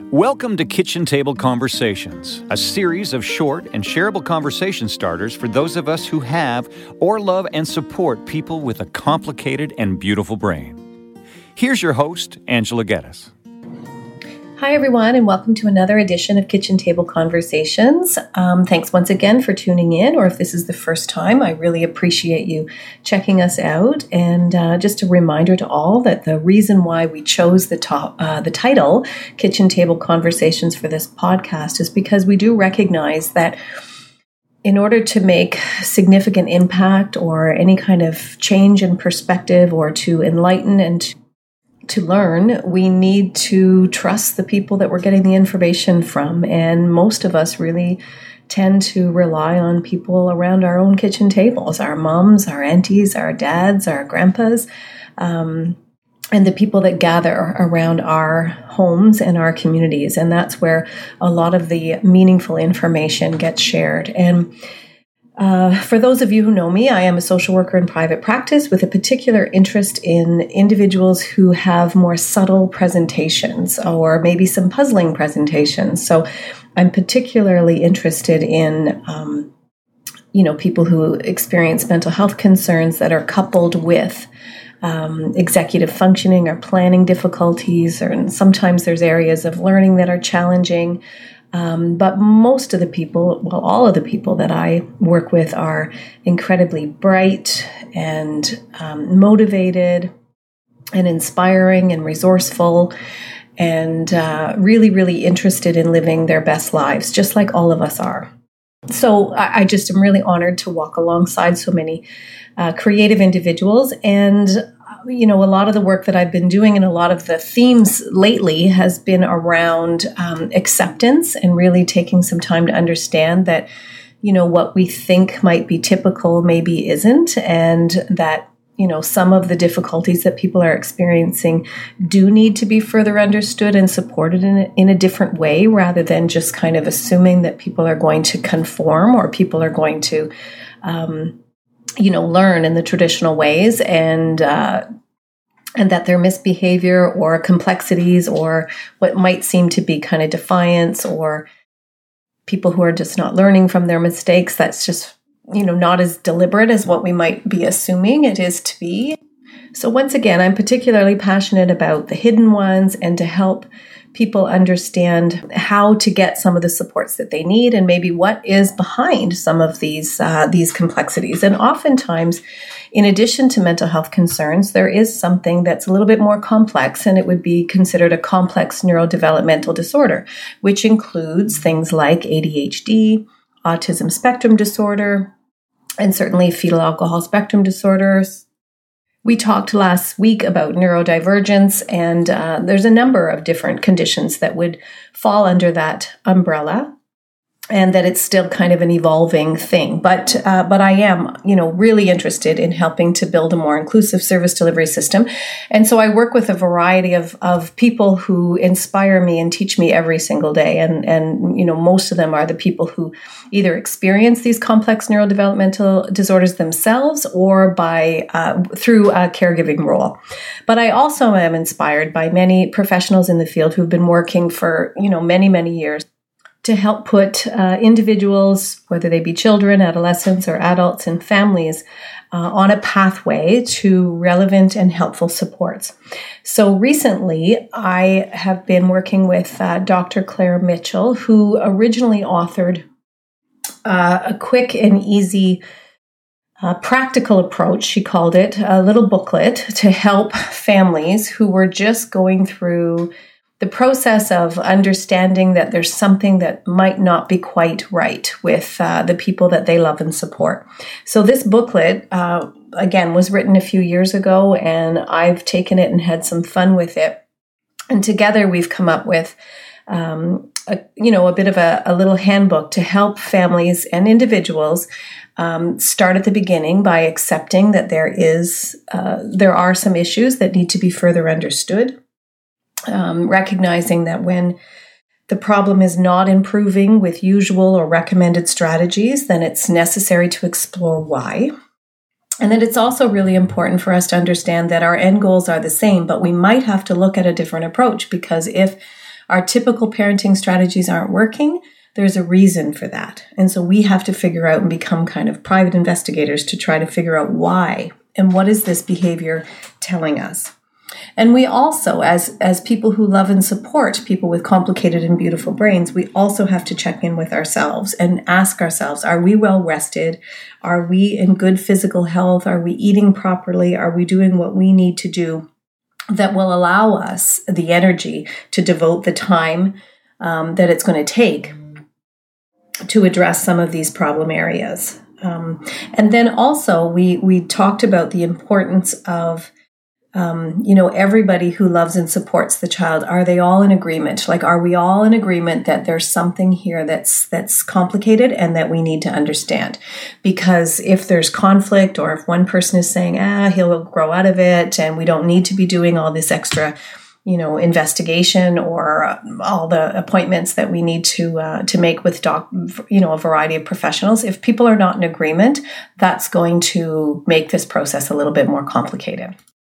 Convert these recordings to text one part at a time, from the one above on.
Welcome to Kitchen Table Conversations, a series of short and shareable conversation starters for those of us who have or love and support people with a complicated and beautiful brain. Here's your host, Angela Geddes. Hi, everyone, and welcome to another edition of Kitchen Table Conversations. Thanks once again for tuning in, or if this is the first time, I really appreciate you checking us out. And just a reminder to all that the reason why we chose the title, Kitchen Table Conversations, for this podcast is because we do recognize that in order to make significant impact or any kind of change in perspective or to enlighten and to learn, we need to trust the people that we're getting the information from. And most of us really tend to rely on people around our own kitchen tables, our moms, our aunties, our dads, our grandpas, and the people that gather around our homes and our communities. And that's where a lot of the meaningful information gets shared. And for those of you who know me, I am a social worker in private practice with a particular interest in individuals who have more subtle presentations or maybe some puzzling presentations. So I'm particularly interested in, people who experience mental health concerns that are coupled with executive functioning or planning difficulties, and sometimes there's areas of learning that are challenging. But most of the people, well, all of the people that I work with are incredibly bright and motivated and inspiring and resourceful and really, really interested in living their best lives, just like all of us are. So I just am really honored to walk alongside so many creative individuals. And a lot of the work that I've been doing and a lot of the themes lately has been around acceptance and really taking some time to understand that, what we think might be typical maybe isn't, and that, some of the difficulties that people are experiencing do need to be further understood and supported in a different way, rather than just kind of assuming that people are going to conform or people are going to learn in the traditional ways, and that their misbehavior or complexities or what might seem to be kind of defiance or people who are just not learning from their mistakes, that's just, not as deliberate as what we might be assuming it is to be. So once again, I'm particularly passionate about the hidden ones and to help people understand how to get some of the supports that they need and maybe what is behind some of these complexities. And oftentimes, in addition to mental health concerns, there is something that's a little bit more complex, and it would be considered a complex neurodevelopmental disorder, which includes things like ADHD, autism spectrum disorder, and certainly fetal alcohol spectrum disorders. We talked last week about neurodivergence, and there's a number of different conditions that would fall under that umbrella, and that it's still kind of an evolving thing. But I am, really interested in helping to build a more inclusive service delivery system. And so I work with a variety of people who inspire me and teach me every single day. And most of them are the people who either experience these complex neurodevelopmental disorders themselves or through a caregiving role. But I also am inspired by many professionals in the field who've been working for, many, many years to help put individuals, whether they be children, adolescents, or adults and families, on a pathway to relevant and helpful supports. So recently, I have been working with Dr. Claire Mitchell, who originally authored a quick and easy practical approach, she called it, a little booklet to help families who were just going through the process of understanding that there's something that might not be quite right with the people that they love and support. So this booklet, again, was written a few years ago, and I've taken it and had some fun with it. And together we've come up with a bit of a little handbook to help families and individuals start at the beginning by accepting that there are some issues that need to be further understood. Recognizing that when the problem is not improving with usual or recommended strategies, then it's necessary to explore why. And then it's also really important for us to understand that our end goals are the same, but we might have to look at a different approach, because if our typical parenting strategies aren't working, there's a reason for that. And so we have to figure out and become kind of private investigators to try to figure out why and what is this behavior telling us. And we also, as people who love and support people with complicated and beautiful brains, we also have to check in with ourselves and ask ourselves, are we well rested? Are we in good physical health? Are we eating properly? Are we doing what we need to do that will allow us the energy to devote the time that it's going to take to address some of these problem areas? And then also we talked about the importance of everybody who loves and supports the child. Are they all in agreement? Like, are we all in agreement that there's something here that's complicated and that we need to understand? Because if there's conflict, or if one person is saying, he'll grow out of it and we don't need to be doing all this extra, investigation or all the appointments that we need to make with a variety of professionals. If people are not in agreement, that's going to make this process a little bit more complicated.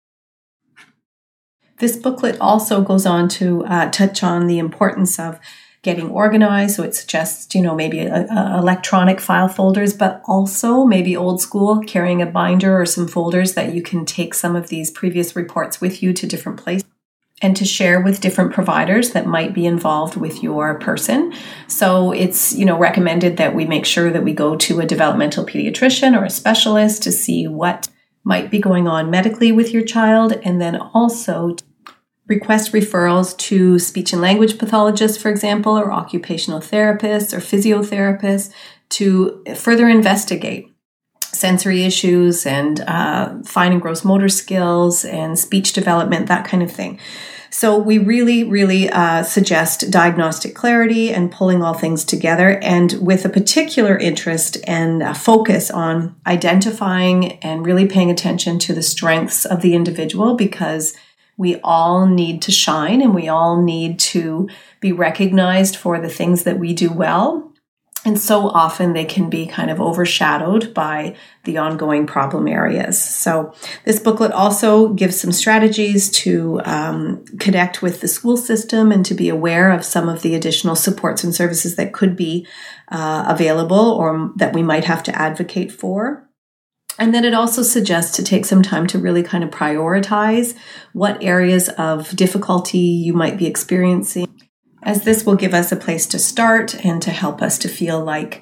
This booklet also goes on to touch on the importance of getting organized. So it suggests, maybe electronic file folders, but also maybe old school, carrying a binder or some folders that you can take some of these previous reports with you to different places and to share with different providers that might be involved with your person. So it's, recommended that we make sure that we go to a developmental pediatrician or a specialist to see what might be going on medically with your child, and then also request referrals to speech and language pathologists, for example, or occupational therapists or physiotherapists to further investigate sensory issues and fine and gross motor skills and speech development, that kind of thing. So we really, really suggest diagnostic clarity and pulling all things together, and with a particular interest and focus on identifying and really paying attention to the strengths of the individual, because we all need to shine and we all need to be recognized for the things that we do well. And so often they can be kind of overshadowed by the ongoing problem areas. So this booklet also gives some strategies to connect with the school system and to be aware of some of the additional supports and services that could be available or that we might have to advocate for. And then it also suggests to take some time to really kind of prioritize what areas of difficulty you might be experiencing, as this will give us a place to start and to help us to feel like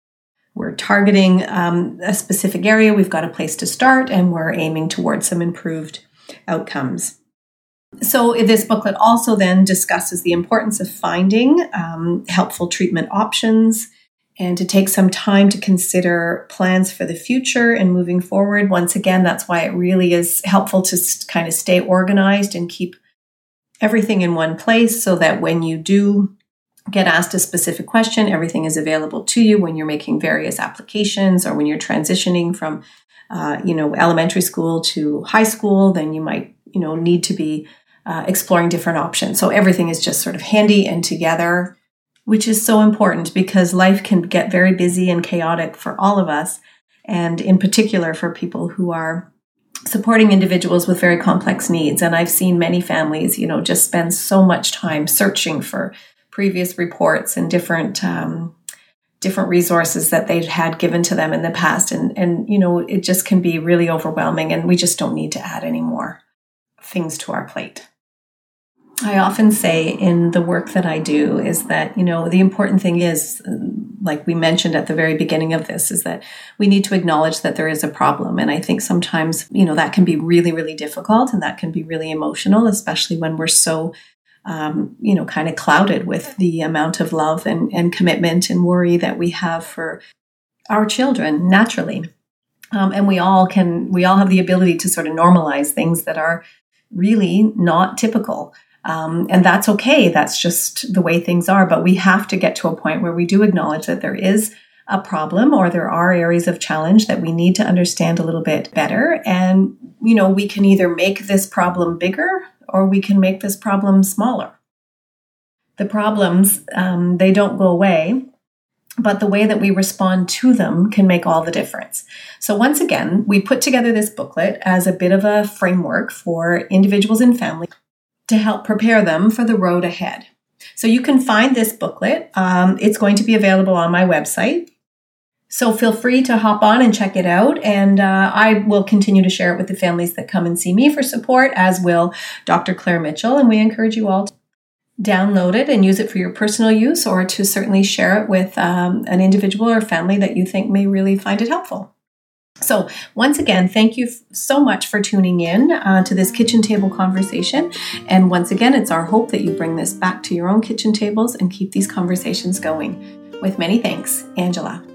we're targeting a specific area, we've got a place to start, and we're aiming towards some improved outcomes. So this booklet also then discusses the importance of finding helpful treatment options, and to take some time to consider plans for the future and moving forward. Once again, that's why it really is helpful to kind of stay organized and keep everything in one place, so that when you do get asked a specific question, everything is available to you when you're making various applications, or when you're transitioning from, elementary school to high school, then you might, need to be exploring different options. So everything is just sort of handy and together, which is so important because life can get very busy and chaotic for all of us, and in particular for people who are supporting individuals with very complex needs. And I've seen many families, just spend so much time searching for previous reports and different resources that they'd had given to them in the past. And it just can be really overwhelming, and we just don't need to add any more things to our plate. I often say in the work that I do is that, the important thing is, like we mentioned at the very beginning of this, is that we need to acknowledge that there is a problem. And I think sometimes, that can be really, really difficult, and that can be really emotional, especially when we're so, kind of clouded with the amount of love and commitment and worry that we have for our children naturally. And we all have the ability to sort of normalize things that are really not typical. And that's okay. That's just the way things are. But we have to get to a point where we do acknowledge that there is a problem, or there are areas of challenge that we need to understand a little bit better. And, we can either make this problem bigger, or we can make this problem smaller. The problems, they don't go away, but the way that we respond to them can make all the difference. So once again, we put together this booklet as a bit of a framework for individuals and families to help prepare them for the road ahead. So you can find this booklet. It's going to be available on my website. So feel free to hop on and check it out. And I will continue to share it with the families that come and see me for support, as will Dr. Claire Mitchell. And we encourage you all to download it and use it for your personal use, or to certainly share it with an individual or family that you think may really find it helpful. So once again, thank you so much for tuning in to this kitchen table conversation. And once again, it's our hope that you bring this back to your own kitchen tables and keep these conversations going. With many thanks, Angela.